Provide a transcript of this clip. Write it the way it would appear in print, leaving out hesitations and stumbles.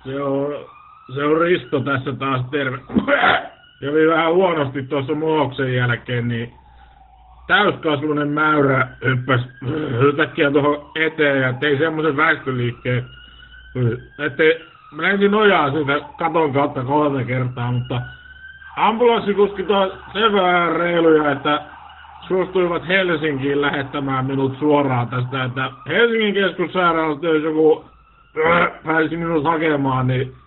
Se on Risto tässä taas, terve. Kävi vähän huonosti tuossa muoksen jälkeen, niin täyskasvunen mäyrä hyppäsi yhtäkkiä tuohon eteen ja tei semmoisen väistöliikkeen, että menin nojaa siitä katon kautta 3 kertaa, mutta ambulanssikuskit on sen verran reiluja, että suostuivat Helsinkiin lähettämään minut suoraan tästä, että Helsingin keskussairaalasta jos joku pääsi minut hakemaan, niin